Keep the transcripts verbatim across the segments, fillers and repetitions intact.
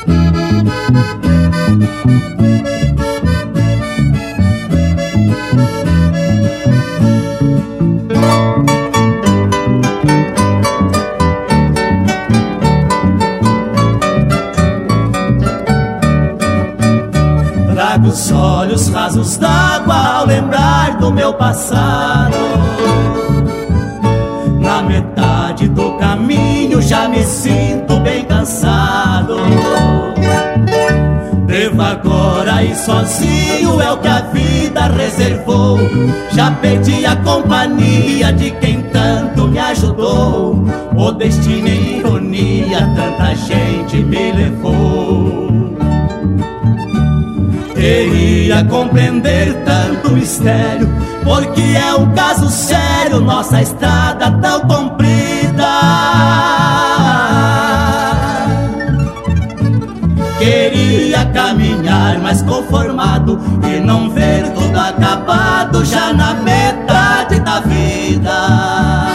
Trago os olhos rasos d'água ao lembrar do meu passado. Na metade do caminho já me sinto bem cansado. Devo agora ir sozinho, é o que a vida reservou. Já perdi a companhia de quem tanto me ajudou. O destino em ironia, tanta gente me levou. Queria compreender tanto mistério, porque é um caso sério nossa estrada tão comprida. Queria caminhar mais conformado e não ver tudo acabado já na metade da vida.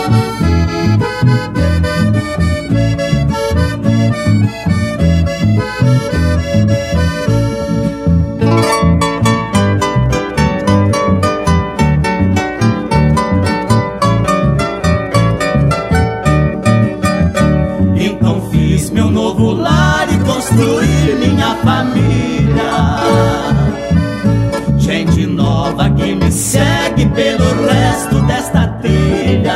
Meu novo lar e construir minha família. Gente nova que me segue pelo resto desta trilha.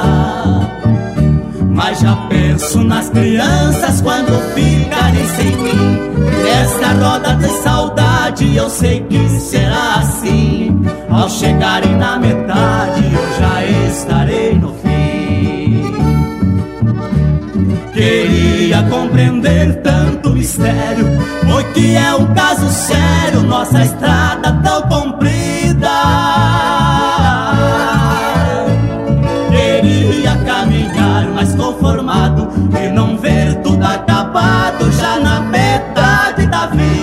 Mas já penso nas crianças quando ficarem sem mim. Nesta roda de saudade eu sei que será assim. Ao chegarem na metade eu já estarei no fim. Queria compreender tanto mistério, porque é um caso sério nossa estrada tão comprida. Queria caminhar mais conformado e não ver tudo acabado já na metade da vida.